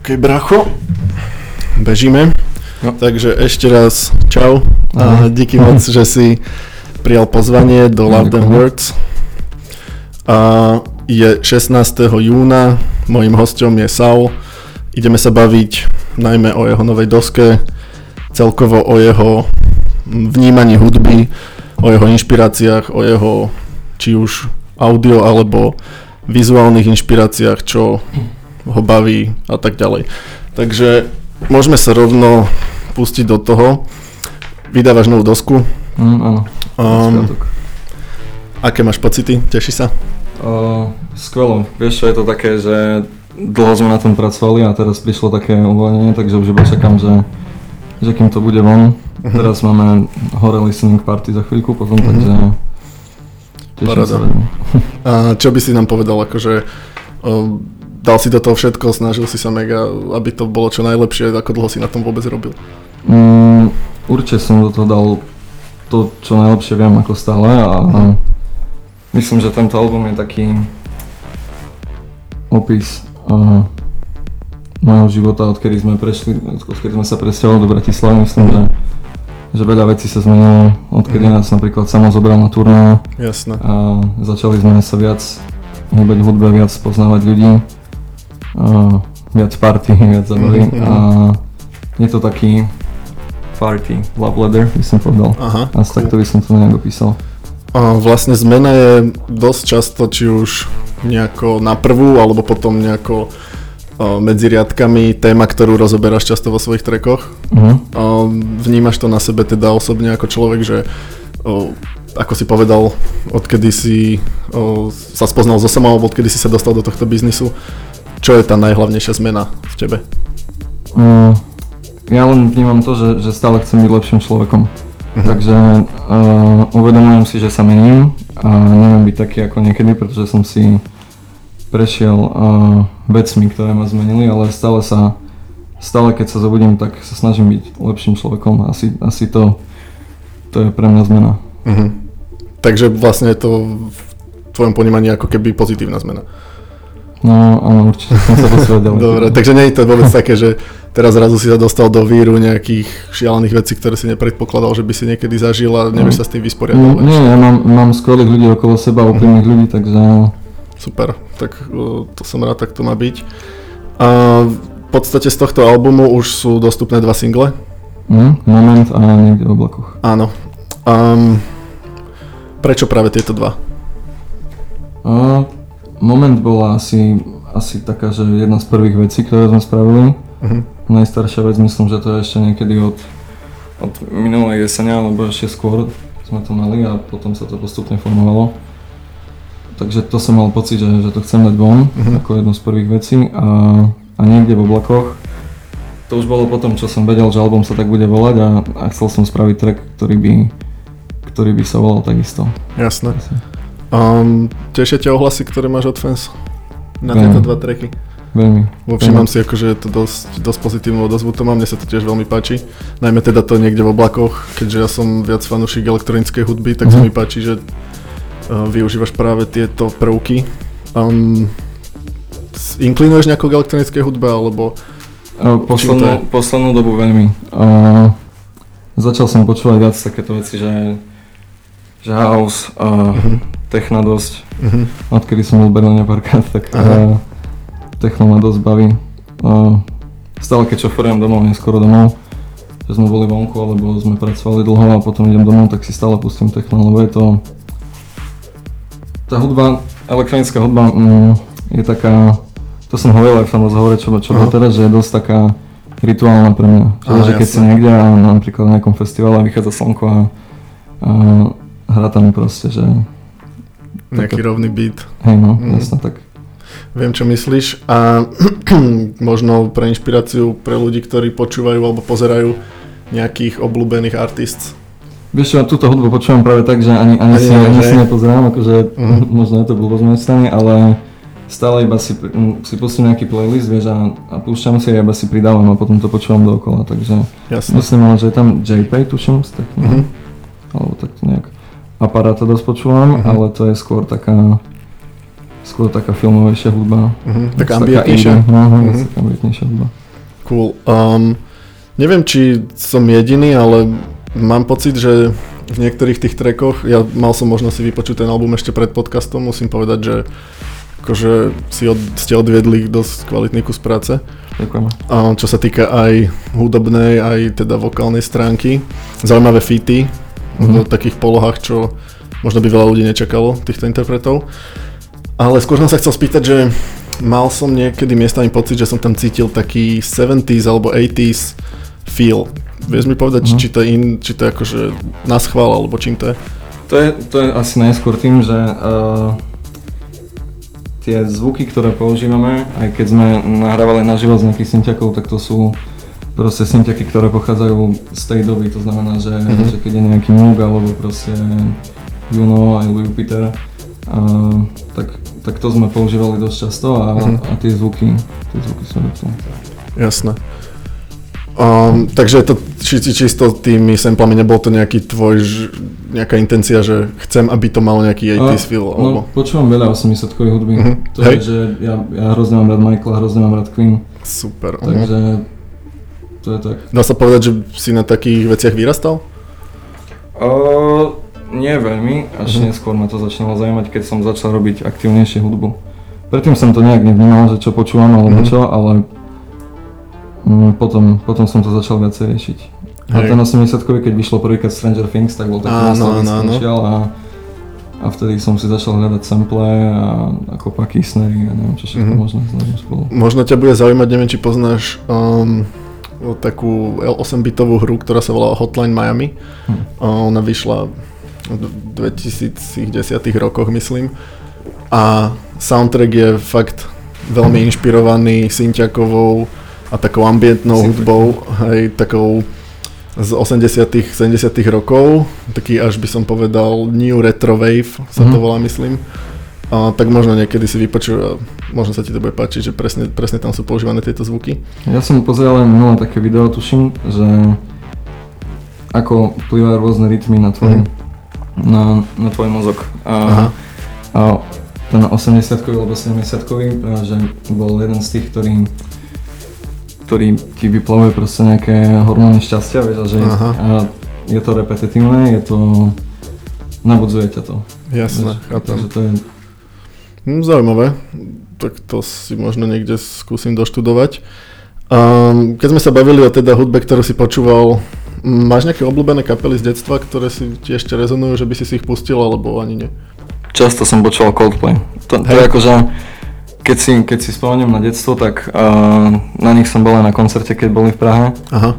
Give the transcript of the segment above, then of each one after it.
OK, bracho, bežíme. No. Takže ešte raz čau a díky moc, že si prijal pozvanie do Loud & Words. A je 16. júna, mojím hosťom je Saul. Ideme sa baviť najmä o jeho novej doske, celkovo o jeho vnímaní hudby, o jeho inšpiráciách, o jeho či už audio alebo vizuálnych inšpiráciách, čo ho baví a tak ďalej. Takže môžeme sa rovno pustiť do toho. Vydávaš novú dosku? Áno. Aké máš pocity? Teší sa? Skvelo. Vieš čo, je to také, že dlho sme na tom pracovali a teraz prišlo také uvoľnenie, takže už iba čakám, že kým to bude von. Teraz máme hore listening party za chvíľku potom, takže teším sa. A čo by si nám povedal, akože dal si do toho všetko, snažil si sa mega, aby to bolo čo najlepšie, ako dlho si na tom vôbec robil? Určite som do toho dal to, čo najlepšie viem ako stále a myslím, že tento album je taký opis mojho života, odkedy sme sa presťahovali do Bratislavy. Myslím, že veľa vecí sa zmenilo, odkedy nás napríklad Samo zobral na turné. Jasné. A začali sme sa viac hýbať v hudbe, viac poznávať ľudí, viac party, viac zabavy a je to taký party love letter, by som povedal. Aha, asi cool. Takto by som to nejak opísal. Vlastne zmena je dosť často, či už nejako na prvú, alebo potom nejako medzi riadkami téma, ktorú rozoberáš často vo svojich trackoch. Vnímaš to na sebe teda osobne ako človek, že ako si povedal, odkedy si sa spoznal so Samom, alebo odkedy si sa dostal do tohto biznisu, čo je tá najhlavnejšia zmena v tebe? Ja len vnímam to, že stále chcem byť lepším človekom. Takže uvedomujem si, že sa mením a neviem byť taký ako niekedy, pretože som si prešiel vecmi, ktoré ma zmenili, ale stále keď sa zobudím, tak sa snažím byť lepším človekom. Asi to je pre mňa zmena. Takže vlastne je to v tvojom ponímaní ako keby pozitívna zmena. No áno, určite som sa posielal ďalej. Dobre, takže nie je to vôbec také, že teraz zrazu si sa dostal do víru nejakých šialených vecí, ktoré si nepredpokladal, že by si niekedy zažil a nevieš sa s tým vysporiadať. Nie, ja mám skvelých ľudí okolo seba, úprimných ľudí, takže... Super, tak to som rád, tak to má byť. A v podstate z tohto albumu už sú dostupné 2 single. Moment a Niekde v oblakoch. Áno. Prečo práve tieto 2? Moment bola asi taká, že jedna z prvých vecí, ktoré sme spravili. Najstaršia vec, myslím, že to je ešte niekedy od minulej jesene, alebo ešte skôr sme to mali a potom sa to postupne formovalo. Takže to som mal pocit, že to chcem dať von, ako jednu z prvých vecí a Niekde v oblakoch. To už bolo potom, čo som vedel, že album sa tak bude volať a chcel som spraviť track, ktorý by sa volal takisto. Jasné. Tešia ťa ohlasy, ktoré máš od fans na tieto 2 tracky? Veľmi. Všimám si, akože je to dosť pozitívnu odozvu to mám, mne sa to tiež veľmi páči. Najmä teda to Niekde v oblakoch, keďže ja som viac fanúšik elektronickej hudby, tak sa mi páči, že využívaš práve tieto prvky. Inklinuješ nejako k elektronickej hudbe, alebo... Poslednú dobu veľmi. Začal som počúvať viac takéto veci, že house, techno dosť. Odkedy som bol v Berlíne párkrát, tak techno ma dosť baví. Stále keď šoferujem domov, neskoro domov, že sme boli vonku, alebo sme pracovali dlho a potom idem domov, tak si stále pustím techno, lebo je to... Tá hudba, elektronická hudba je taká, to som hovoril aj v tom rozhovore, čo bolo teraz, že je dosť taká rituálna pre mňa. Že keď si niekde a napríklad na nejakom festivale vychádza slnko a hrá tam proste, že... Nejaký rovný beat. Hej no, jasne tak. Viem, čo myslíš a možno pre inšpiráciu pre ľudí, ktorí počúvajú alebo pozerajú nejakých obľúbených artists. Vieš čo, túto hudbu počúvam práve tak, že ani si nepozerám, akože možno je to blbosť z mojej strany, ale stále iba si pustím nejaký playlist, vieš, a púšťam si a iba si pridávam a potom to počúvam dookola, takže myslím, že je tam JP, tuším, alebo tak nejak Aparáta dosť počúvam, ale to je skôr taká skôr taká filmovejšia hudba. Taká ambientnejšia? Taká ambientnejšia hudba. Cool. Neviem, či som jediný, ale mám pocit, že v niektorých tých trackoch, ja mal som možnosť si vypočuť ten album ešte pred podcastom, musím povedať, že akože ste odviedli dosť kvalitný kus práce. Ďakujeme. Čo sa týka aj hudobnej, aj teda vokálnej stránky. Zaujímavé featy v takých polohách, čo možno by veľa ľudí nečakalo, týchto interpretov. Ale skôr som sa chcel spýtať, že mal som niekedy miestami pocit, že som tam cítil taký 70s alebo 80s feel. Vieš mi povedať, či to je akože na schvál, alebo čím to je? To je asi najskôr tým, že tie zvuky, ktoré používame, aj keď sme nahrávali naživo z nejakých synťakov, tak to sú proste synťaky, ktoré pochádzajú z tej doby, to znamená, že keď je nejaký Moog alebo proste Juno aj Jupiter, tak to sme používali dosť často a tie zvuky sú lepšie. Jasné. Takže to čisto tými samplami nebol to nejaká intencia, že chcem, aby to malo nejaký 80s feel? No, počúvam veľa 80-kovej hudby. To je, že ja hrozne mám rád Michaela, hrozne mám rád Queen. Super. Takže to je tak. Dá sa povedať, že si na takých veciach vyrastal? Nie veľmi, až neskôr ma to začalo zaujímať, keď som začal robiť aktívnejšie hudbu. Predtým som to nejak nevnímal, že čo počúvam alebo čo, ale potom som to začal viacej riešiť. A ten 80-kový, keď vyšlo prvýkrát Stranger Things, tak bol taký nastavický a vtedy som si začal hľadať sample a kopaky, snery a neviem čo všetko možné spolu. Možno ťa bude zaujímať, neviem či poznáš takú 8-bitovú hru, ktorá sa volá Hotline Miami. Ona vyšla v 2010 rokoch, myslím. A soundtrack je fakt veľmi inšpirovaný synťakovou a takou ambientnou hudbou, aj takou z 80 70 rokov, taký až by som povedal New Retro Wave sa to volá, myslím. Tak možno niekedy si vypočuj, možno sa ti to bude páčiť, že presne tam sú používané tieto zvuky. Ja som pozeral len minulé také video, tuším, že ako vplyvajú rôzne rytmy na tvoj mozog. A ten 80-kový alebo 70-kový, že bol jeden z tých, ktorý ti vyplavuje proste nejaké hormóny šťastia, vieš, že je to repetitívne, nabudzuje ťa to. Jasné, chápem. Takže to je zaujímavé, tak to si možno niekde skúsim doštudovať. Keď sme sa bavili o teda hudbe, ktorú si počúval, máš nejaké obľúbené kapely z detstva, ktoré si ti ešte rezonujú, že by si ich pustil, alebo ani nie? Často som počúval Coldplay. To je akože, keď si spomeniem na detstvo, tak na nich som bol aj na koncerte, keď boli v Prahe.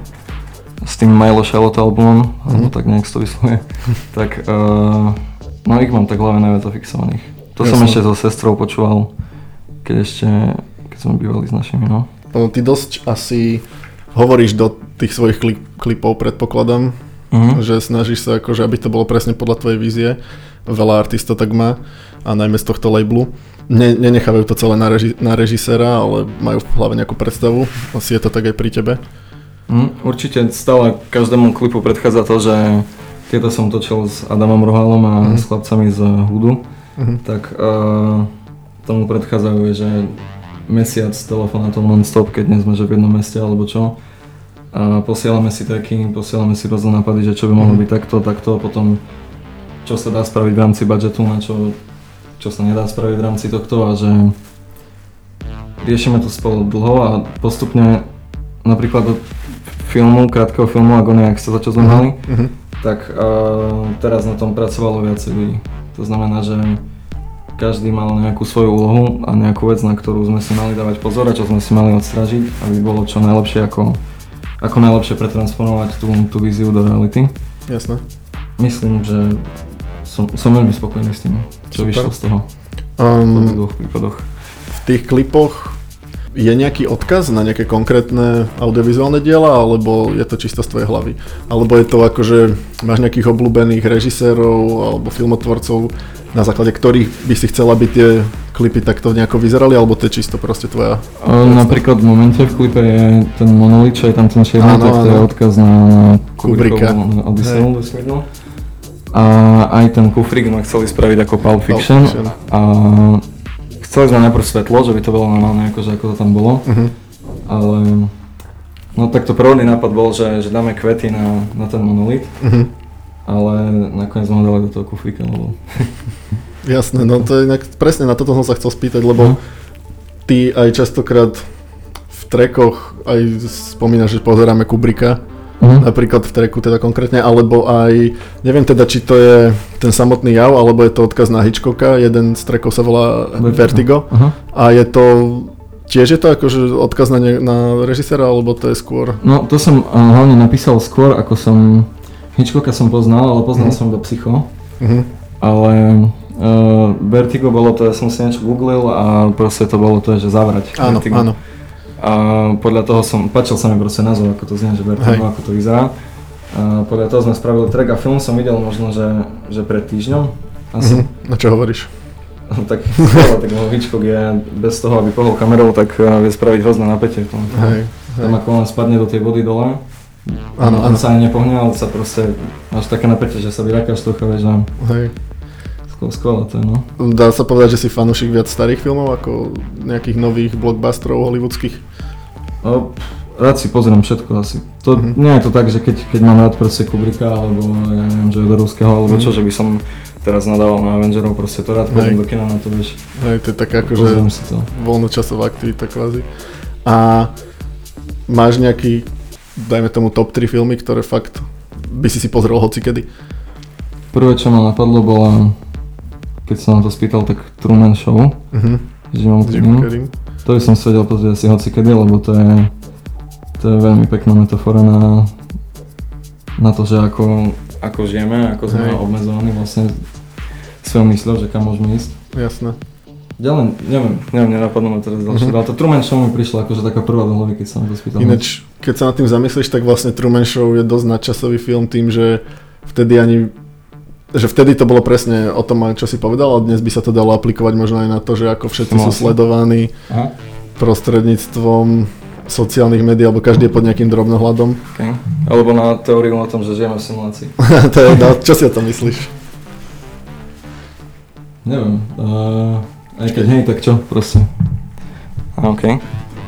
S tým Milo Charlotte albumom, alebo tak nejak to vyslovuje. Tak ich mám tak hlavne najviac zafixovaných. To som ešte so sestrou počúval, keď sme bývali s našimi, no. Ty dosť asi hovoríš do tých svojich klipov, predpokladám, že snažíš sa akože, aby to bolo presne podľa tvojej vízie. Veľa artistov tak má, a najmä z tohto labelu. Nenechávajú to celé na režiséra, ale majú v hlave nejakú predstavu. Asi je to tak aj pri tebe? Určite stále každému klipu predchádza to, že tieto som točil s Adamom Rohalom a s chlapcami z Hudu. Tak tomu predchádzajú, že mesiac telefonátov non-stop, keď nie sme že v jednom meste alebo čo. A posielame si tracky, posielame si rôzne nápady, že čo by mohlo byť takto, a potom čo sa dá spraviť v rámci budžetu, na čo sa nedá spraviť v rámci tohto, a že riešime to spolu dlho a postupne napríklad od krátkeho filmu Agonia, ak sa začal znamenali, tak teraz na tom pracovalo viacej ľudí. To znamená, že každý mal nejakú svoju úlohu a nejakú vec, na ktorú sme si mali dávať pozor a čo sme si mali odstrážiť, aby bolo čo najlepšie, ako najlepšie pretransponovať tú víziu do reality. Jasné. Myslím, že som veľmi spokojný s tým, čo vyšlo z toho v dvoch prípadoch. V tých klipoch je nejaký odkaz na nejaké konkrétne audiovizuálne diela, alebo je to čisto z tvojej hlavy? Alebo je to akože, máš nejakých obľúbených režisérov alebo filmotvorcov, na základe ktorých by si chcela, aby tie klipy takto nejako vyzerali, alebo to je čisto proste tvoja? Napríklad v momente v klipe je ten Monolith, čo je tam ten čierny, tak to je odkaz na Kubricka. Odysseum vesmírnu. A aj ten Kufrík chceli spraviť ako Pulp Fiction. A chceli sme najprv svetlo, že by to bolo normálne, akože ako to tam bolo, ale no tak to prvotný nápad bol, že dáme kvety na ten monolit, ale nakoniec sme ho dali do toho kufríka, lebo... Jasné, no to je presne na toto som sa chcel spýtať, lebo ty aj častokrát v trackoch aj spomínaš, že pozeráme Kubricka, napríklad v tracku teda konkrétne, alebo aj, neviem teda, či to je ten samotný jav, alebo je to odkaz na Hitchcocka, jeden z trackov sa volá Vertigo, a je to, tiež je to akože odkaz na režisera, alebo to je skôr? No to som hlavne napísal skôr, ako som, Hitchcocka som poznal, ale poznal som iba Psycho, ale Vertigo bolo to, ja som si niečo googlil a proste to bolo to, že zavrať. Áno, Vertigo. áno. A podľa toho páčil sa mi proste názov, ako to znie, že Vertigo, ako to vyzerá. A podľa toho sme spravili track a film som videl možno, že pred týždňom. Asi. Na čo hovoríš? Tak Hitchcock je bez toho, aby pohol kamerou, tak vie spraviť hrozné napätie v tom. Tam ako len spadne do tej vody dole. Áno. On sa ani nepohne, ale sa proste, máš také napätie, že sa vyrakáš trocha, vieš, a... Skvelé to je, no. Dá sa povedať, že si fanúšik viac starých filmov ako nejakých nových blockbusterov hollywoodských? Rád si pozriem všetko asi. To nie je to tak, že keď mám rád proste Kubricka, alebo ja neviem, že Jodorowského, alebo čo, že by som teraz nadával na Avengerov, proste to rád pôjdem do kina na to, vieš. Hej, to je taká akože voľnočasová aktivita kvázi. A máš nejaký, dajme tomu top 3 filmy, ktoré fakt by si pozrel hocikedy? Prvé, čo ma napadlo, bola, keď som na to spýtal, tak Truman Show. S Jimom Carreym. To by som si vedel pozrieť asi hocikedy, lebo to je veľmi pekná metafora na to, že ako žijeme, ako sme obmedzovaní vlastne svojou mysľou, že kam môžeme ísť. Jasné. Ďalej, neviem, nenapadlo ma teraz ďalšie, ale to Truman Show mi prišla akože taká prvá do hlavy, keď som na to spýtal. Ináč, keď sa nad tým zamyslíš, tak vlastne Truman Show je dosť nadčasový film tým, že vtedy to bolo presne o tom, čo si povedal, a dnes by sa to dalo aplikovať možno aj na to, že ako všetci sú sledovaní prostredníctvom sociálnych médií, alebo každý je pod nejakým drobnohľadom. Okay. Alebo na teóriu o tom, že žijeme v simulácii. Čo si o tom myslíš? Neviem, aj keď nie, tak čo, proste. OK.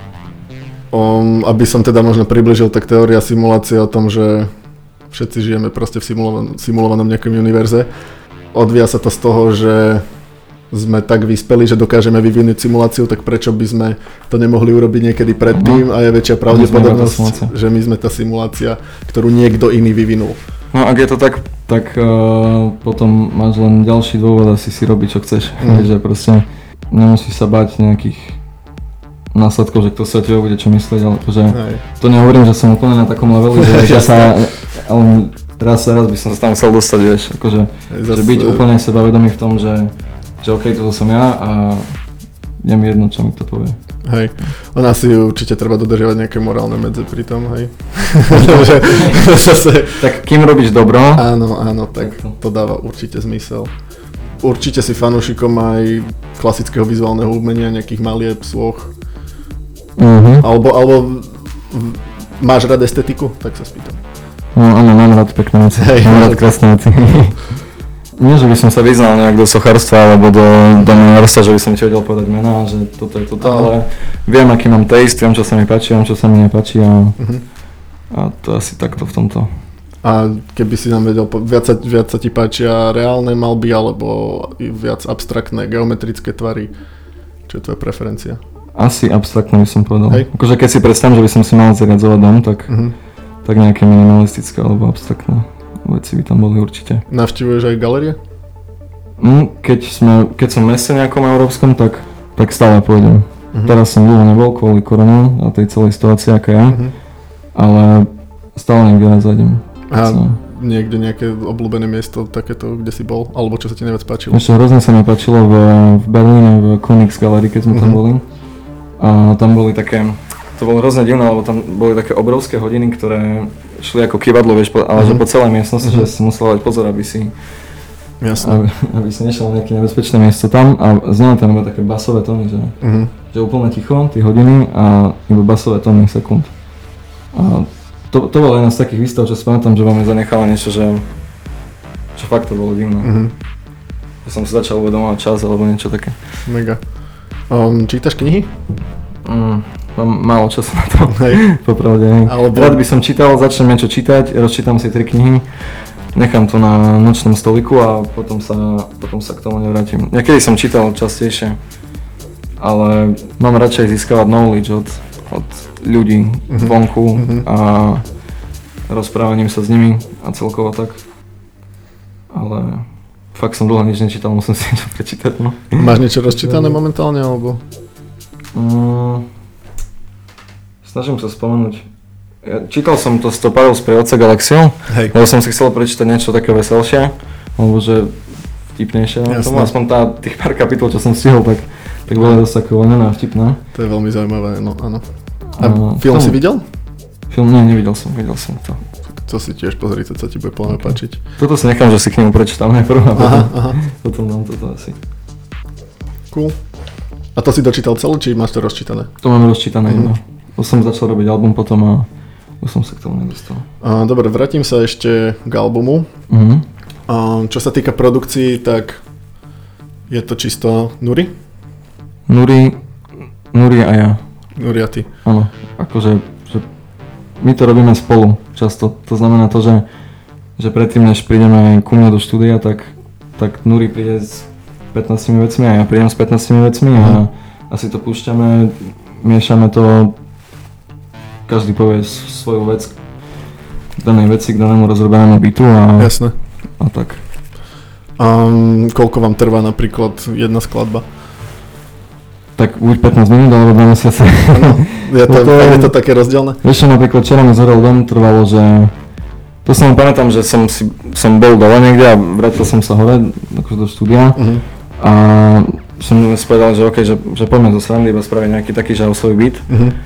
Aby som teda možno približil, tak teória simulácie o tom, že všetci žijeme proste v simulovanom nejakom univerze. Odvíja sa to z toho, že sme tak vyspeli, že dokážeme vyvinúť simuláciu, tak prečo by sme to nemohli urobiť niekedy predtým, a je väčšia pravdepodobnosť, že my sme tá simulácia, ktorú niekto iný vyvinul. No ak je to tak potom máš len ďalší dôvod asi si robiť, čo chceš. Že proste nemusíš sa báť nejakých následkov, že kto sa ti bude čo myslieť, ale akože to nehovorím, že som úplne na takom leveli, ale raz by som sa tam chcel dostať, vieš, akože, že byť úplne sebavedomý v tom, že OK, toto som ja a je mi jedno, čo mi to povie. Hej, ona si určite treba dodržiavať nejaké morálne medze pri tom, hej. Tak kým robíš dobro? Áno, tak to dáva určite zmysel. Určite si fanúšikom aj klasického vizuálneho umenia, nejakých malieb, sloh. Alebo máš rád estetiku? Tak sa spýtam. No áno, mám rád pekné veci, mám rád krásne veci. Nie, že by som sa vyznal nejak do sochárstva alebo do malárstva, že by som ti vedel povedať mená, že toto je toto, ale viem, aký mám taste, viem, čo sa mi páči, viem, čo sa mi nepáči a to asi takto v tomto. A keby si nám vedel, viac sa ti páčia reálne malby alebo viac abstraktné, geometrické tvary? Čo je tvoja preferencia? Asi abstraktné by som povedal. Akože keď si predstavím, že by som si mal zariadzovať dom, tak nejaké minimalistické alebo abstraktné veci by tam boli určite. Navštívuješ aj galérie? Keď som v meste nejakom európskom, tak stále pôjdem. Teraz som dlho nebol kvôli korone a tej celej situácii, aká je, ale stále niekde raz zajdem. A niekde nejaké obľúbené miesto takéto, kde si bol? Alebo čo sa ti najviac páčilo? Ešte hrozne sa mi páčilo v Berlíne, v Königsgalerie, keď sme tam boli. A tam boli také, to bolo hrozne divné, lebo tam boli také obrovské hodiny, ktoré šli ako kývadlo, vieš, ale že po celej miestnosti, že si musel dať pozor, aby si si nešiel na nejaké nebezpečné miesto tam a znamená tam iba také basové tóny, že úplne ticho, tie hodiny a iba basové tóny sekúnd. A to bola jedna z takých výstav, čo si pamätám, že vám zanechala niečo, že fakt to bolo divné. Že som si začal uvedomovať čas alebo niečo také. Mega. Čítaš knihy? Mám málo času na to, popravde. Alebo... Rád by som čítal, začnem niečo čítať, rozčítam si 3 knihy, nechám to na nočnom stoliku a potom sa k tomu nevrátim. Niekedy som čítal častejšie, ale mám radšej získavať knowledge od ľudí vonku a rozprávaním sa s nimi a celkovo tak. Ale fakt som dlho nič nečítal, musím si niečo prečítať. No. Máš niečo rozčítané momentálne, alebo? Snažím sa spomenúť. Ja čítal som to Stoparov z Prievodca galaxiou. Hej. Ja som si chcel prečítať niečo také veselšie, alebo že vtipnejšie. Tomu aspoň tých pár kapitol, čo som stihol, tak bolo dosť také voľnené a vtipné. To je veľmi zaujímavé, no áno. A film si videl? Film nevidel som to. To si tiež pozri, to sa ti bude plne páčiť. Toto si nechám, že si k nemu prečítam najprv a potom dám toto asi. Cool. A to si dočítal celé, či máš to rozčítané? To mám rozčítané, no. Už som začal robiť album potom a už som sa k tomu nedostal. Dobre, vrátim sa ešte k albumu. Čo sa týka produkcií, tak je to čisto Nuri? Nuri a ja. Nuri a ty. Áno, akože my to robíme spolu často. To znamená to, že predtým, než prídeme ku mne do štúdia, tak Nuri príde s 15 vecmi a ja prídem s 15 vecmi a asi to púšťame, miešame to, každý povie svoju vec k danej veci, k danému rozrobenému beatu a... Jasné. A tak. Koľko vám trvá napríklad jedna skladba? Tak buď 15 minút alebo 2 mesiace. Je to také rozdielne? Vieš, napríklad včera mi zhorel dom, trvalo, že... To som pamätám, že som bol dole niekde a vrátil som sa hore akože do štúdia a som povedal, že OK, že poďme do srandy iba spraviť nejaký taký žalosový beat.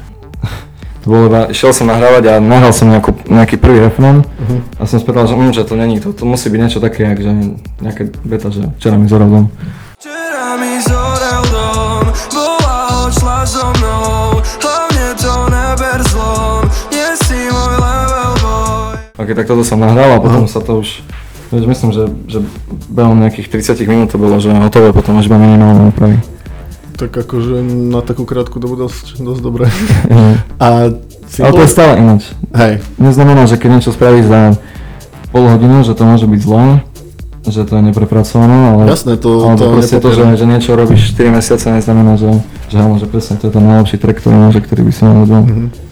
To bolo iba, išiel som nahrávať a nahral som nejaký prvý refrén a som spýtal, že to není, to musí byť niečo také, že nejaké beta, že včera mi zhorel dom. Včera mi zhorel dom, bola odšla so mnou, hlavne to neber zlom, nie si môj level boy. Ok, tak toto som nahral a potom sa to už, myslím, že behom nejakých 30 minút to bolo, že hotové, potom až iba minimálne úpravy. Tak akože na takú krátku dobu dosť dobré. Ale to je stále ináč. Hej. Neznamená, že keď niečo spravíš za pol hodinu, že to môže byť zlé, že to je neprepracované, ale... Jasné, to proste to, že niečo robíš 4 mesiace, neznamená, že áno, že presne to je ten najlepší track, ktorý by si mal urobiť.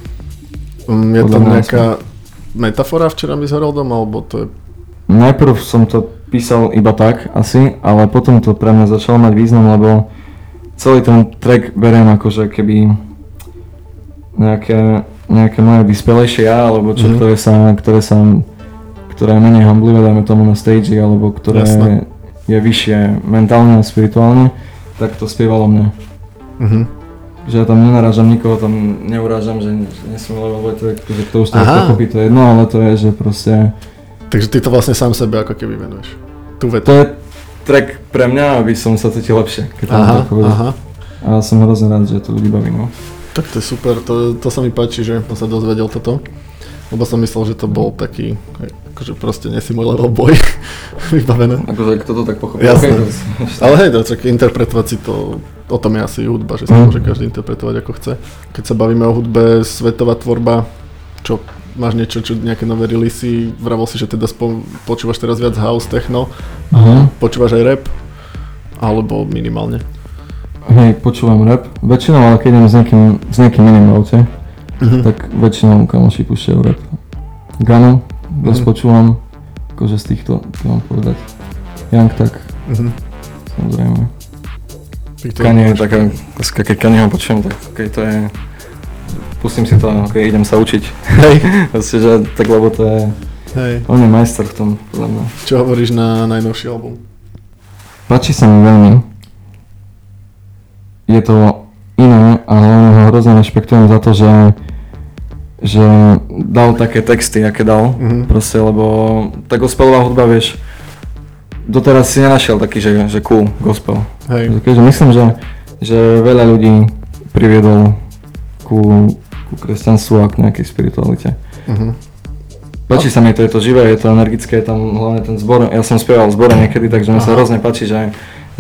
Je tam nejaká metafora včera mi zhorel dom, alebo to je... Najprv som to písal iba tak, asi, ale potom to pre mňa začalo mať význam, lebo celý ten track beriem akože keby nejaké moje vyspelejšie ja, alebo čo, ktoré je menej hamblivé, dajme tomu na stage, alebo ktoré je vyššie mentálne a spirituálne, tak to spievalo mne. Že ja tam nenarážam nikoho, tam neurážam, že nie som level, že kto už to pochopí, to je jedno, ale to je, že proste... Takže ty to vlastne sám sebe ako keby venuješ, tú vetu. To je track pre mňa, aby som sa cítil lepšie, keď to mám tak povedať. A som hrozne rád, že to ľudí baví, no. Tak to je super, to sa mi páči, že som sa dozvedel toto. Lebo som myslel, že to bol taký, akože proste nie si môj level boy, vybavené. Akože kto to tak pochopil. Jasné. Ale hej, tak interpretovať si to, o tom je asi hudba, že sa môže každý interpretovať ako chce. Keď sa bavíme o hudbe, svetová tvorba, čo máš niečo, nejaké nové releasy, vravel si, že teda počúvaš teraz viac house, techno, počúvaš aj rap, alebo minimálne? Hej, počúvam rap, väčšinou, ale keď idem s nejakým iným v aute, tak väčšinou kamoši púšťajú rap. Gano, dosť počúvam, akože z týchto, čo mám povedať, Young tak, samozrejme. Kanye je taká, keď Kanyeho počujem, tak to je, pustím si to, idem sa učiť. Hej. Vlastne, že tak, lebo to je, on je majster v tom, podľa mňa. Čo hovoríš na najnovší album? Páči sa mi veľmi. Je to iné a hlavne ho hrozne rešpektujem za to, že dal také texty, aké dal, proste, lebo tá gospelová hudba, vieš, doteraz si nenašiel taký, že cool gospel. Hej. Takže myslím, že veľa ľudí priviedol ku kresťanstvu a k nejakej spiritualite. Páči sa mi to, je to živé, je to energické, je tam hlavne ten zbor, ja som spieval v zbore niekedy, takže mi sa hrozne páči, že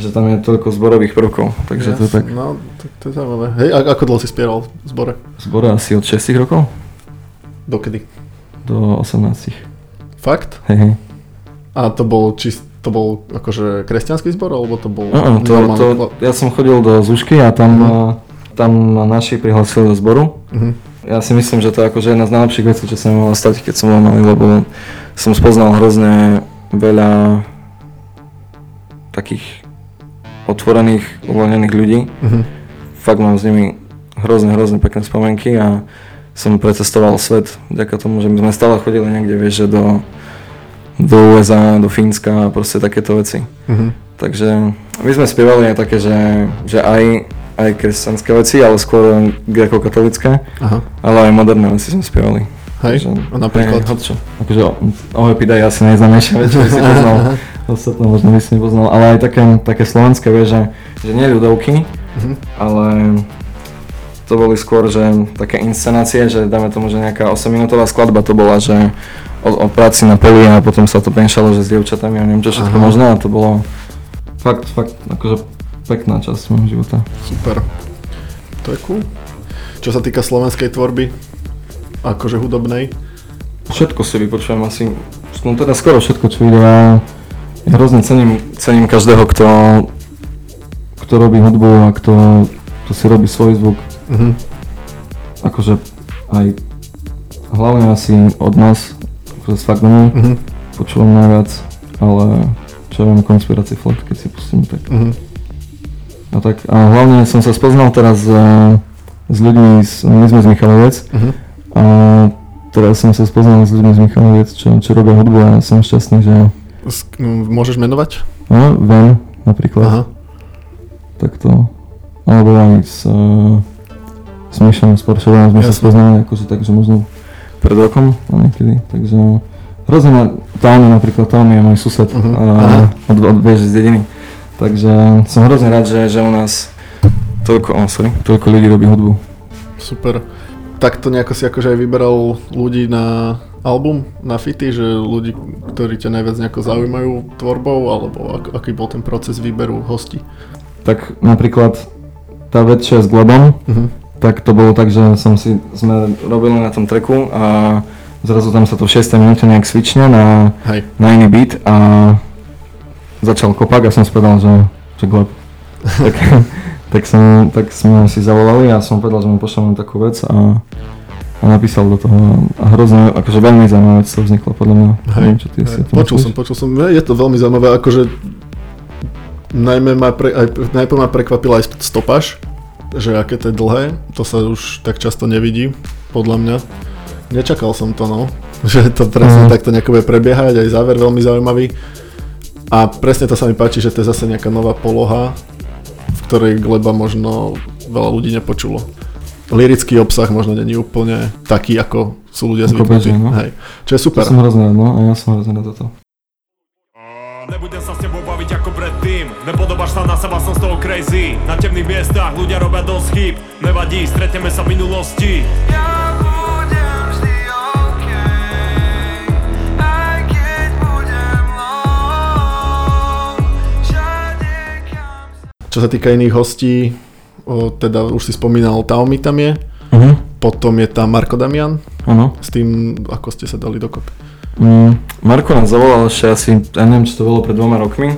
že tam je toľko zborových prvkov, takže to je tak. No, to je zaujímavé. Hej, ako dlho si spieval v zbore? V zbore asi od 6 rokov. Dokedy? Do 18. Fakt? Hej. A to bol akože kresťanský zbor, alebo to bol normálny? Ja som chodil do Zúšky a tam ma naši prihlásili do zboru. Ja si myslím, že to je akože jedna z najlepších vecí, čo sa mi mohlo stať, keď som bol malý, lebo som spoznal hrozne veľa takých otvorených, uvoľnených ľudí. Fakt mám s nimi hrozne pekné spomienky a som precestoval svet vďaka tomu, že my sme stále chodili niekde, vieš, že do USA, do Fínska a proste takéto veci. Takže my sme spievali aj také, že aj kresťanské veci, ale skôr gréko-katolické, ale aj moderné veci sme spievali. Hej, a napríklad? Čo? Akože Ohepida je asi najznámejšia vec, čo by si poznal. Ostatné možno by si nepoznal, ale aj také slovenské, vieš, že nie ľudovky, ale to boli skôr, že také inscenácie, že dáme tomu, že nejaká 8-minútová skladba to bola, že o práci na poli a potom sa to penšalo, že s dievčatami a neviem čo všetko možné a to bolo fakt akože pekná časť môjho života. Super. To je cool. Čo sa týka slovenskej tvorby, akože hudobnej? Všetko si vypočujem asi, no teda skoro všetko, čo ide. Ja hrozne cením každého, kto robí hudbu a kto si robí svoj zvuk. Akože aj hlavne asi od nás, akože s Fagmanom, počúvam najviac, ale čo viem o Konspirácii Flat, keď si pustím tak. A hlavne som sa spoznal teraz s ľuďmi, my sme z Michaloviec, a teraz som sa spoznal s ľuďmi z Michaloviec, čo robia hudbu a som šťastný, že... Môžeš menovať? No, Van napríklad. Takto. Alebo aj s Mišom Sporšovom sme sa spoznali akože takže možno pred rokom a niekedy, takže hrozne ma Tony je môj sused vieš, z dediny, takže som hrozne rád, že u nás toľko ľudí robí hudbu. Super. Takto nejako si akože aj vyberal ľudí na album, na fity, že ľudí, ktorí ťa najviac nejako zaujímajú tvorbou, alebo aký bol ten proces výberu hostí? Tak napríklad tá vec, čo je s Glebom, tak to bolo tak, že sme robili na tom tracku a zrazu tam sa to v 6. minúte nejak switchne na iný beat a začal kopak a som povedal, že Gleb. tak sme si zavolali a som povedal, že mu pošlem takú vec a napísal do toho a hrozne, akože veľmi zaujímavá vec to vzniklo podľa mňa. Neviem, čo ty si Počul som, je to veľmi zaujímavé, akože najmä najprv ma prekvapila aj stopáž, že aké to je dlhé, to sa už tak často nevidí, podľa mňa. Nečakal som to, no, že to presne takto nejako bude prebiehať, aj záver veľmi zaujímavý. A presne to sa mi páči, že to je zase nejaká nová poloha, v ktorej Gleba možno veľa ľudí nepočulo. Lyrický obsah možno není úplne taký, ako sú ľudia zvyknutí. No? Hej. Čo je super. To som hrozne rád, no, a ja som hrozne rád za to. Nebudem sa s tebou baviť ako predtým, nepodobáš sa na seba, som z toho crazy. Na temných miestach ľudia robia dosť chýb, nevadí, stretneme sa v minulosti. Ja budem vždy okej, aj keď budem low, všade kam sa... Čo sa týka iných hostí, teda už si spomínal, Taomi tam je, potom je tam Marko Damian, s tým, ako ste sa dali dokopy. Marko nás zavolal ešte asi, ja neviem, čo to bolo pred 2 rokmi,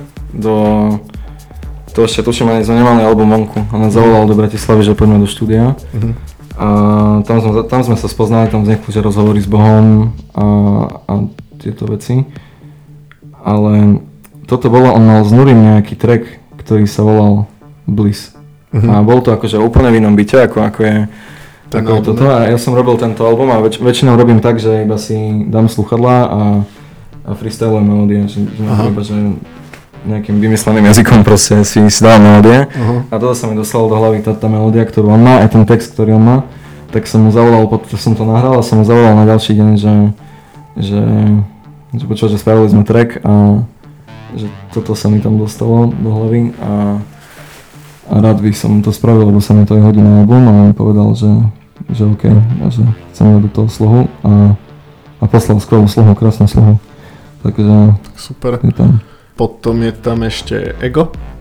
to ešte tuším ani sme nemali album vonku, a nás zavolal do Bratislavy, že poďme do štúdia a tam sme sa spoznali, tam vznikli že rozhovory s Bohom a tieto veci, ale toto bolo, on mal s Nurim nejaký track, ktorý sa volal Bliss a bol to akože úplne v inom byte, ako je toto a ja som robil tento album a väčšinou robím tak, že iba si dám sluchadlá a freestylujem melódie, že iba, že nejakým vymysleným jazykom proste si dávam melódie a toto sa mi dostalo do hlavy tá melódia, ktorú on má, aj ten text, ktorý on má, tak som mu zavolal, potom som to nahral a som mu zavolal na ďalší deň, že počul, že spravili sme track a že toto sa mi tam dostalo do hlavy a rád by som to spravil, lebo sa mi to aj hodí na album a on povedal, že OK, a že chcem do toho slohu a poslal skvelú slohu, krásnu slohu. Takže super. Je tam. Potom je tam ešte Ego.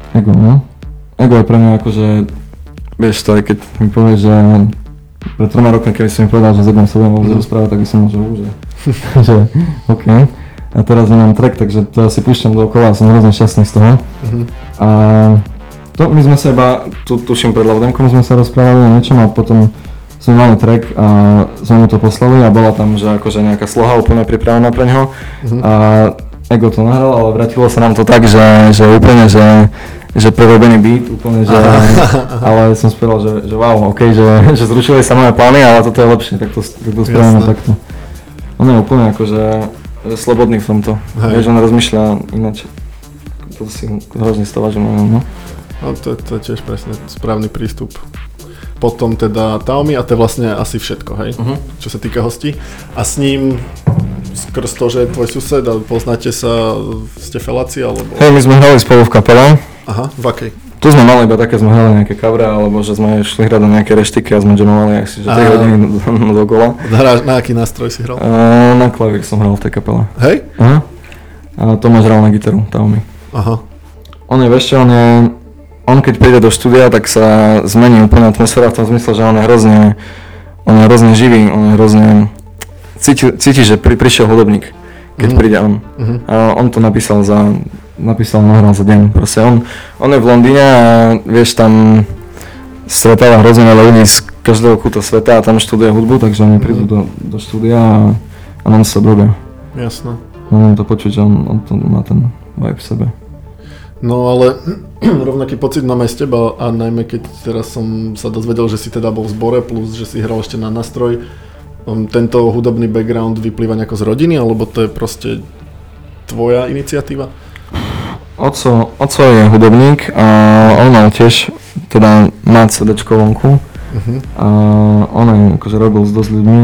Ego, no. Ego je pre mňa akože, vieš to, aj keď mi povieš, že pred 3 rokmi, keby si mi povedal, že s Egom sa budem rozprávať, tak by som že že OK. A teraz nemám track, takže to asi púšťam dookola a som hrozne šťastný z toho. A to my sme sa iba, tuším pred Laudenkom sme sa rozprávali o niečom a potom sme mali track a sme mu to poslali a bola tam, že akože nejaká sloha úplne pripravená pre ňoho a Ego to nahral, ale vrátilo sa nám to tak, že úplne, že prerobený beat, úplne, že, ale som spieval, že wow, ok, že zrušili sa moje plány, ale toto je lepšie, tak to spravíme takto. On je úplne akože že slobodný v tomto, vieš, on rozmýšľa ináč, to si hrozne stávažím, no. No to je tiež presne správny prístup. Potom teda Taomi a to je vlastne asi všetko, hej, čo sa týka hostí. A s ním skrz to, že je tvoj sused a poznáte sa, ste feláci, alebo... Hej, my sme hrali spolu v kapele. Aha, v akej? Tu sme mali iba také, sme hrali nejaké covery, alebo že sme šli hrať na nejaké reštiky a sme jamovali asi, že 3 hodiny dokola. Na aký nástroj si hral? Na klavír som hral v tej kapele. Hej? Aha. A Tomáš hral na gitaru, Taomi. Aha. On je, vieš čo, on keď príde do štúdia, tak sa zmení úplne atmosféra v tom zmysle, že on je hrozne živý, on je hrozne... Cíti, že prišiel hudobník, keď príde on. A on to napísal, nahral za deň. Proste on je v Londýne a vieš, tam stretáva hrozne veľa ľudí z každého kúta sveta a tam študuje hudbu, takže oni prídu do štúdia a on sa robia. Jasné. Mám to počuť, že on to má ten vibe v sebe. No ale rovnaký pocit mám aj z teba a najmä keď teraz som sa dozvedel, že si teda bol v zbore plus, že si hral ešte na nástroj. Tento hudobný background vyplýva nejako z rodiny alebo to je proste tvoja iniciatíva? Oco je hudobník a on mal tiež, teda má CDčko vonku a on aj akože robil s dosť ľuďmi,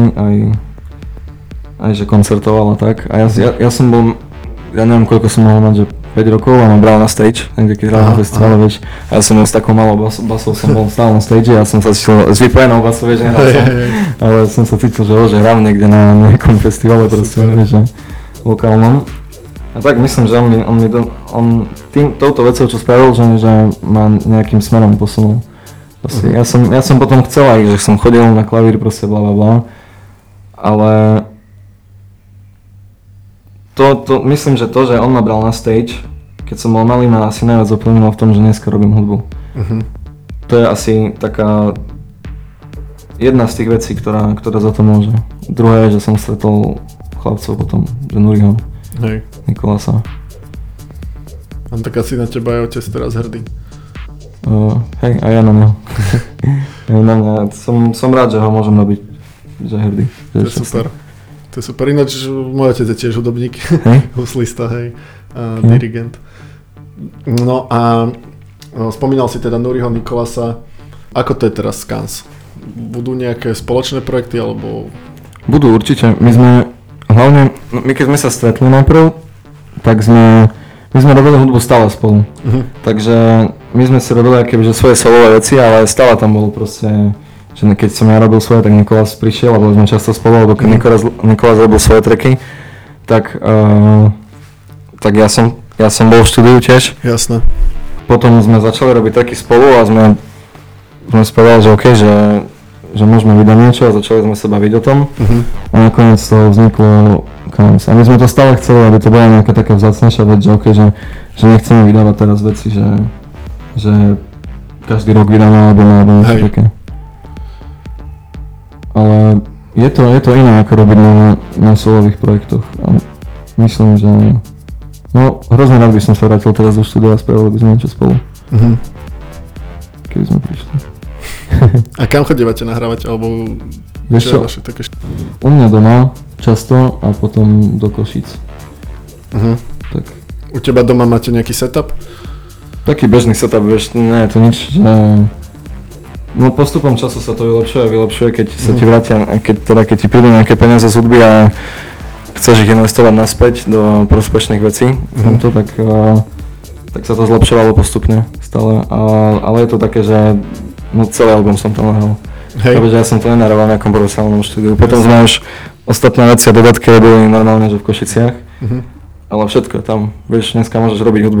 aj že koncertoval a tak a ja som bol, ja neviem koľko som mohol mať, že 5 rokov a ma bral na stage, niekde keď hral na festivale, vieš. A ja som s takou malou basou som bol stále na stage a som sa cítil s vypojenou basou, vieš, nehral som. Ale som sa cítil, že hrám niekde na nejakom festivale proste, vieš, že lokálnom. A tak myslím, že on touto vecou, čo spravil, že ma nejakým smerom posunul. Ja som potom chcel aj, že som chodil na klavír proste blablabla, ale myslím, že to, že on ma bral na stage, keď som bol malý, ma asi najviac ovplyvnilo v tom, že dneska robím hudbu. To je asi taká jedna z tých vecí, ktorá za to môže. Druhé je, že som stretol chlapcov potom, že Nuriho, Nikolasa. A tak asi na teba je otec teraz hrdý. Hej, a ja na neho. Som rád, že ho môžem robiť, že hrdý. To je super. To je super, ináč môj otec je tiež hudobník, huslista, hej, a dirigent. No a spomínal si teda Nuriho, Nikolasa, ako to je teraz s Kans? Budú nejaké spoločné projekty, alebo... Budú určite, my keď sme sa stretli najprv, tak my sme robili hudbu stále spolu, takže my sme si robili akébyže svoje solové veci, ale stále tam bolo proste... Že keď som ja robil svoje, tak Nikolás prišiel a boli sme často spolu, alebo keď Nikolás robil svoje tracky, tak ja som bol v štúdiu tiež. Jasné. Potom sme začali robiť tracky spolu a sme povedali, že OK, že môžeme vydať niečo a začali sme sa baviť o tom. A nakoniec to vzniklo Kans. A my sme to stále chceli, aby to bola nejaká taká vzácnejšia vec, že OK, že nechceme vydávať teraz veci, že každý rok vydáme alebo niečo také. Ale je to iné ako robiť na solových projektoch a myslím, že hrozne rád by som sa vrátil teraz do štúdia a spravili by sme niečo spolu. Keby sme prišli. A kam chodívate nahrávať, alebo čo je vaše také U mňa doma často a potom do Košíc. Tak. U teba doma máte nejaký setup? Taký bežný setup, vieš, nie je to nič, že... No postupom času sa to vylepšuje, keď sa ti vrátia, keď ti prídu nejaké peniaze z hudby a chceš ich investovať naspäť do prospešných vecí, tak sa to zlepšovalo postupne stále, ale je to také, že celý album som tam nahral. Takže ja som to nenahral v nejakom profesionálnom štúdiu. Potom sme už ostatné veci a dodatky robili normálne, že v Košiciach, ale všetko je tam, vieš, dneska môžeš robiť hudbu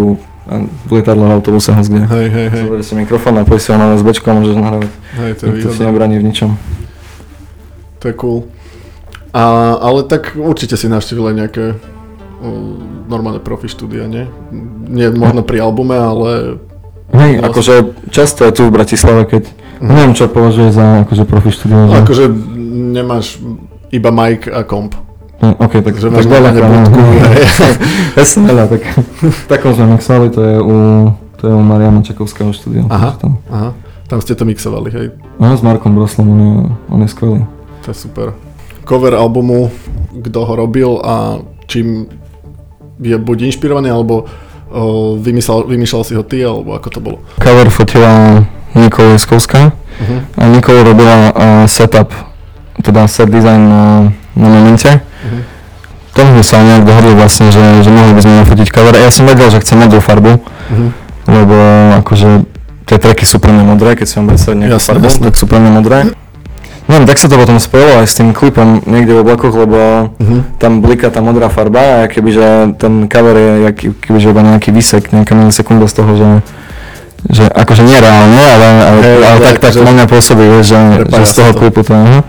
lietadlo v autobuse kde. Hej. Zoberieš si mikrofón a poď si ho na SBčko a môžeš nahrávať. Hej, to je Nikto si nebraní v ničom. To je cool. Ale tak určite si navštívil aj nejaké normálne profi štúdia, nie? Nie možno pri albume, ale... Hej, akože často je tu v Bratislave, keď... Neviem, čo považuje za akože profi štúdio. Akože nemáš iba mic a komp. OK, tak máš normálne budku. Jasne, tak v takom sme mixovali, to je u Mariana Čakovského štúdia. Aha. Tam ste to mixovali, hej? No, s Markom Broslom, on je skvelý. To je super. Cover albumu, kto ho robil a čím je buď inšpirovaný, alebo vymýšľal si ho ty, alebo ako to bolo? Cover fotila Nikola Leskovská a Nikola robila setup, teda set design na momente. To sme sa nejak dohodli vlastne, že mohli by sme nafotiť cover. Ja som vedel, že chcem modrú farbu, lebo akože tie tracky sú pre mňa modré, keď si mám predstaviť nejakú farbu, tak sú pre mňa modré. Neviem, tak sa to potom spojilo aj s tým klipom niekde v oblakoch, lebo tam bliká tá modrá farba a kebyže ten cover je kebyže iba nejaký výsek, nejaká milisekunda z toho, že akože nie reálne, ale tak na mňa pôsobí, že z toho klipu to je.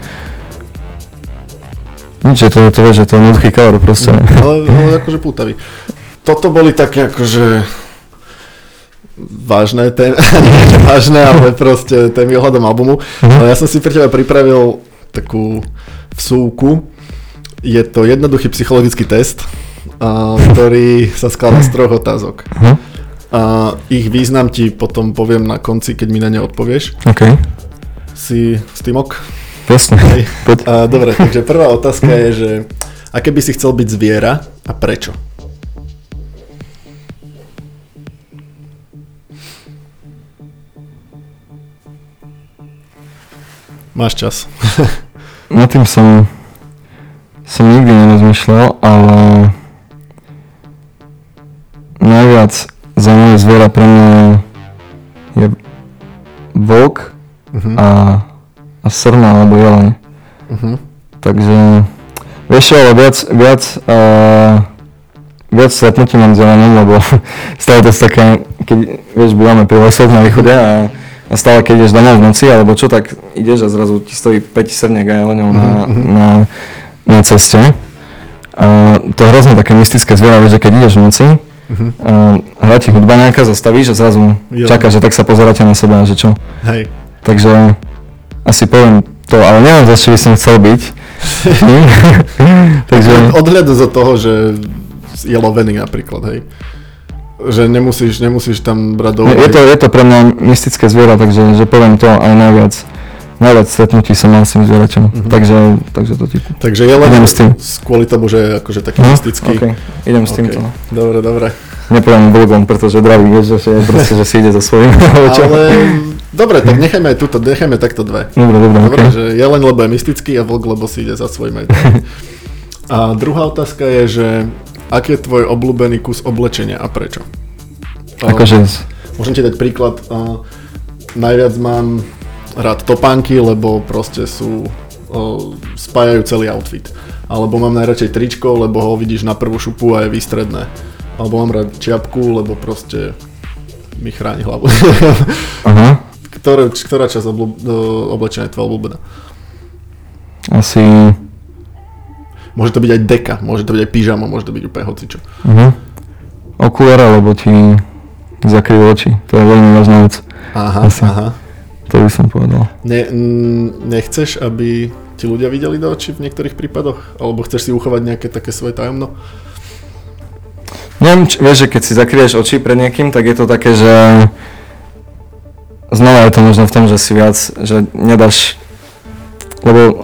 Nič, že to je jednoduchý cover proste. Ale akože pútavý. Toto boli také akože vážne témy, nie vážne, ale proste témy ohľadom albumu. Ale ja som si pre teba pripravil takú vsúku. Je to jednoduchý psychologický test, ktorý sa skladá z 3 otázok. A ich význam ti potom poviem na konci, keď mi na ne odpovieš. OK. Si s tým ok? Jasne. Dobre, takže prvá otázka je, že aké by si chcel byť zviera a prečo? Máš čas. Na tým som nikdy nerozmýšľal, ale najviac zaujímavé zviera pre mňa je vlk a srna alebo jeleň. Takže vieš čo, ale viac stretnutí mám s jeleňom, lebo stále to je také, keď vieš, bývame pri lesoch na východe a stále keď ideš domov v noci alebo čo, tak ideš a zrazu ti stojí 5 srniek a jeleňov na ceste. A to je hrozne také mystické zviera, vieš, že keď ideš v noci, hrá ti hudba nejaká, zastavíš a zrazu čakáš, že tak sa pozeráte na seba, že čo. Hej. Takže asi poviem to, ale neviem zase, či by som chcel byť. Takže... Odhľadom od toho, že je lovený napríklad, hej. Že nemusíš tam brať do úvahy. Je to pre mňa mystické zviera, takže že poviem to aj najviac stretnutí som mal s tým zvieraťom, takže to ti... Takže je len kvôli tomu, že je akože taký mystický. Okay. Idem s týmto. Dobre. Nepoviem vlogom, pretože draví, vieš, že si ide za svojím. Ale dobre, tak nechajme takto dve. Dobre, že je len lebo je mystický a vlk lebo si ide za svojím. A druhá otázka je, že aký je tvoj obľúbený kus oblečenia a prečo? Akože... Môžem ti dať príklad. Najviac mám rád topánky, lebo proste spájajú celý outfit. Alebo mám najradšej tričko, lebo ho vidíš na prvú šupu a je výstredné. Alebo mám rád čiapku, lebo proste mi chráni hlavu. Aha. Ktorá časť oblečenia je tvoja obľúbená? Asi... Môže to byť aj deka, môže to byť aj pyžamo, môže to byť úplne hocičo. Okuliare, lebo ti zakryjú oči. To je veľmi vážna vec. Aha. To by som povedal. Nechceš, aby ti ľudia videli do očí v niektorých prípadoch? Alebo chceš si uchovať nejaké také svoje tajomno? Neviem, vieš, že keď si zakrieš oči pred niekým, tak je to také, že znova je to možno v tom, že si viac, že nedáš, lebo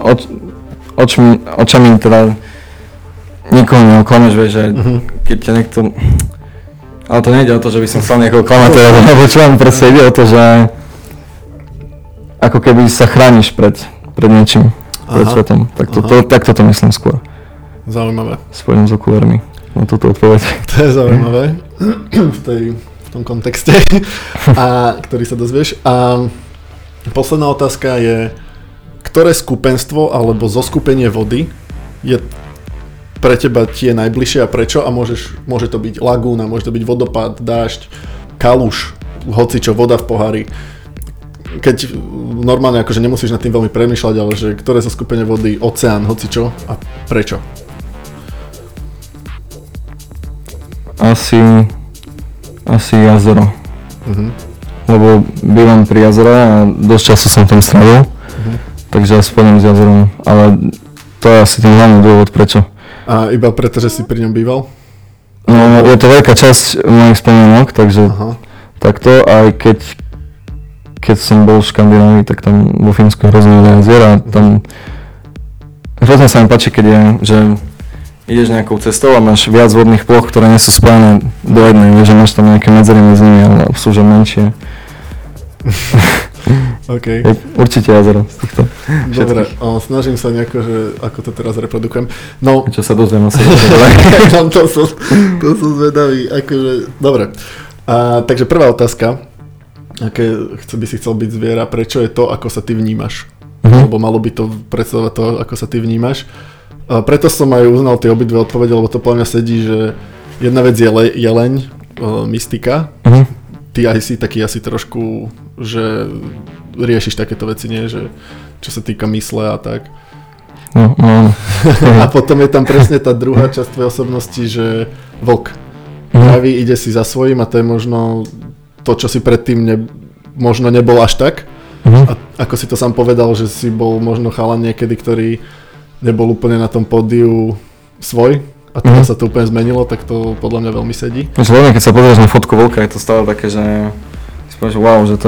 očami teda nikoho neoklameš, vieš, že keď ťa niekto... Ale to nejde o to, že by som chcel niekoho klamať, lebo čo vám proste ide o to, že ako keby sa chrániš pred niečím, pred svetom. Tak toto myslím skôr. Zaujímavé. Spojím s okulármi na túto odpoveď. To je zaujímavé v tom kontexte, ktorý sa dozvieš. A posledná otázka je, ktoré skupenstvo alebo zoskupenie vody je pre teba tie najbližšie a prečo? A môže to byť lagúna, môže to byť vodopád, dážď, kaluš, hocičo, voda v pohári. Keď normálne akože nemusíš nad tým veľmi premýšľať, ale že ktoré zo skupenie vody, oceán, hocičo a prečo? Asi jazero. Lebo bývam pri jazere a dosť času som tam strávil, takže ja spomínam s jazerom, ale to je asi ten hlavný dôvod, prečo. A iba preto, že si pri ňom býval? No, je to veľká časť mojich spomienok, takže takto, aj keď som bol v Škandinávii, tak tam vo Fínsku hrozne veľa jazier a tam hrozne sa mi páči, keď je, že ideš nejakou cestou a máš viac vodných ploch, ktoré nie sú spojené do jednej, že máš tam nejaké medzery medzi nimi, ale sú že menšie. OK. Určite jazero z týchto. Dobre, snažím sa nejako, že ako to teraz reprodukujem. No, čo sa dozviem o sebe. to som zvedavý. Akože, dobre. Takže prvá otázka. Aké by si chcel byť zviera? Prečo je to, ako sa ty vnímaš? Lebo malo by to predstavovať to, ako sa ty vnímaš. Preto som aj uznal tie obidve odpovede, lebo to podľa mňa sedí, že jedna vec je jeleň, mystika. Ty aj si taký asi trošku, že riešiš takéto veci, nie? Že, čo sa týka mysle a tak. No. A potom je tam presne tá druhá časť tvojej osobnosti, že vlk. Pravý ide si za svojím a to je možno to, čo si predtým možno nebol až tak. A ako si to sám povedal, že si bol možno chalan niekedy, ktorý nebol úplne na tom pódiu svoj. A teraz sa to úplne zmenilo, tak to podľa mňa veľmi sedí. Hlavne keď sa pozrieš na fotku vlka, je to stále také, že si povieš, wow, že to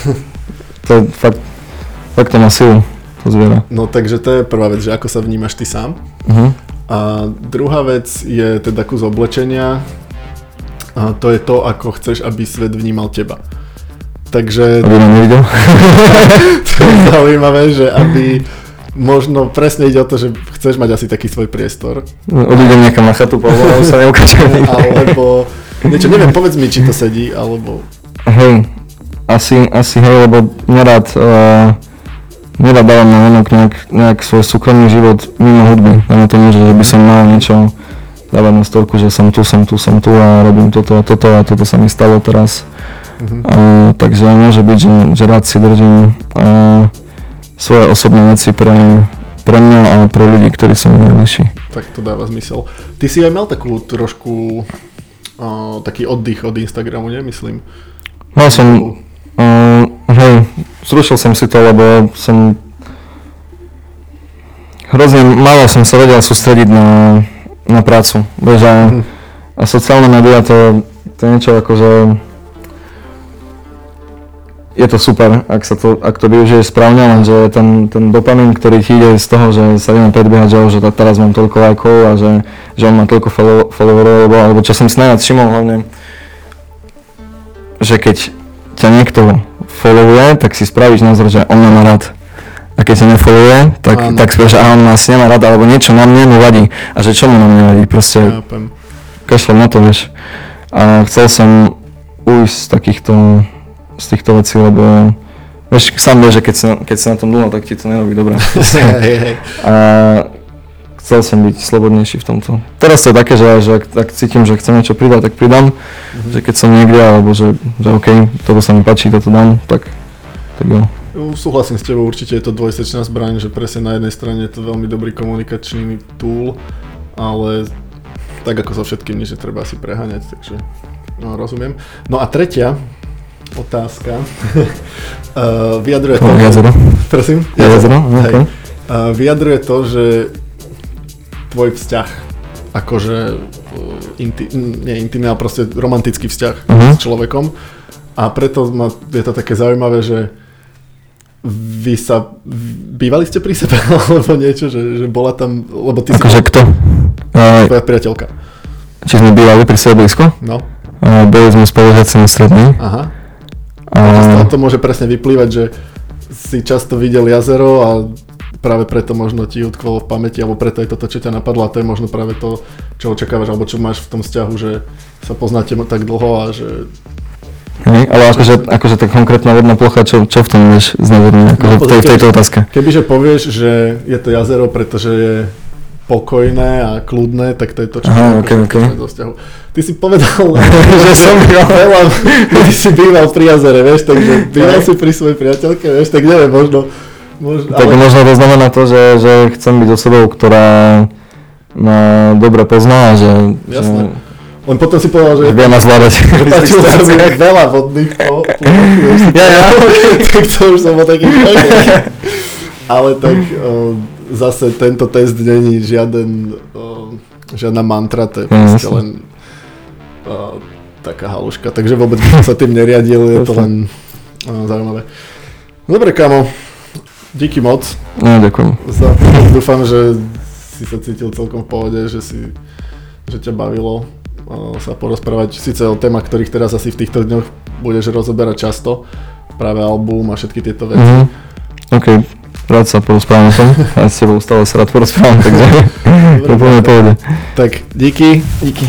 je fakt to má silu, to zviera. No takže to je prvá vec, že ako sa vnímaš ty sám. A druhá vec je teda kus oblečenia. A to je to, ako chceš, aby svet vnímal teba. Takže... Aby ma nevidel? To je zaujímavé, že aby... Možno presne ide o to, že chceš mať asi taký svoj priestor. Odídem niekam na chatu, ale sa neukážem. Alebo niečo, neviem, povedz mi, či to sedí, alebo... Hej, asi hej, lebo nerad dávam na vonok nejak svoj súkromný život mimo hudby. Dajme tomu, že by som mal niečo dávať na storku, že som tu a robím toto a toto sa mi stalo teraz. Takže môže byť, že rád si držím svoje osobné veci pre mňa a pre ľudí, ktorí sú mi najbližší. Tak to dáva zmysel. Ty si aj mal takú trošku taký oddych od Instagramu, nemyslím? Mal som, zrušil som si to, lebo som hrozne málo som sa vedel sústrediť na prácu. A sociálne médiá to je niečo ako, že je to super, ak to využiješ správne, lenže ten dopamín, ktorý ti ide z toho, že sa ideme predbiehať, že teraz mám toľko lajkov a že on má toľko followerov, alebo čo som si najviac všimol hlavne, že keď ťa niekto followuje, tak si spravíš názor, že on má rád. A keď ťa nefollowuje, tak si povieš, že on nás nemá rád, alebo niečo na mne mu vadí. A že čo mu na mne vadí, proste kašľam na to, vieš. A chcel som ujsť z týchto vecí, lebo vieš, sám vieš, že keď sa na tom dlho, tak ti to nerobí dobre. A chcel som byť slobodnejší v tomto. Teraz to je také, že ak cítim, že chcem niečo pridať, tak pridám. Že keď som niekde, alebo že OK, toto sa mi páči, toto dám, tak jo. Súhlasím s tebou, určite je to dvojsečná zbraň, že presne na jednej strane je to veľmi dobrý komunikačný tool, ale tak ako so všetkým, že treba si preháňať, takže rozumiem. No a tretia otázka. Vyjadruje to... Jazero. Prosím? Jazero, okay. Vyjadruje to, že tvoj vzťah, akože nie intimný, ale proste romantický vzťah s človekom. A preto je to také zaujímavé, že bývali ste pri sebe, alebo niečo, že bola tam, lebo ty akože kto? Tvoja priateľka. Či sme bývali pri sebe blízko? No. Boli sme spolužiaci na strednej. Aha. To môže presne vyplývať, že si často videl jazero a práve preto možno ti utkvelo v pamäti, alebo preto je toto, čo ťa napadlo a to je možno práve to, čo očakávaš, alebo čo máš v tom vzťahu, že sa poznáte tak dlho a že... Hej, ale akože tá konkrétna vodná plocha, čo v tom vieš znázorniť, akože v tejto otázke? Kebyže povieš, že je to jazero, pretože je pokojné a kľudné, tak to je to, čo okay. do vzťahu. Ty si povedal, že som veľa, ty si býval pri jazere, vieš, takže býval si pri svojej priateľke, vieš, tak neviem, možno tak ale... možno to znamená to, že chcem byť osobou, ktorá ma dobre pozná, že... Jasné. On potom si povedal, že... Vie ma zvládať. Vypačil sa mi veľa vodných Ja. Tak to už som bol taký... Ale tak zase tento test není žiadna mantra, to je proste len taká haluška. Takže vôbec by som sa tým neriadil, je to len zaujímavé. Dobre, kamo. Díky moc. No, ďakujem. Dúfam, že si sa cítil celkom v pohode, že ťa bavilo sa porozprávať síce o témach, ktorých teraz asi v týchto dňoch budeš rozoberať často, práve album a všetky tieto veci. OK, rád sa porozprávam som, ja s tebou stále sa rád porozprávam, takže úplne pohode. Tak díky.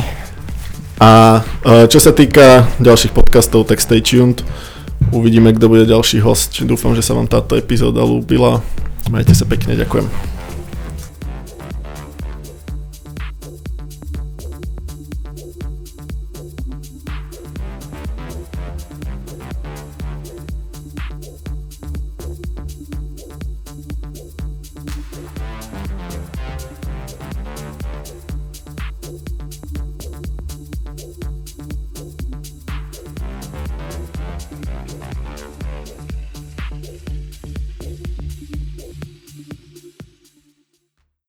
A čo sa týka ďalších podcastov, tak stay tuned. Uvidíme, kto bude ďalší host. Dúfam, že sa vám táto epizóda ľúbila. Majte sa pekne, ďakujem.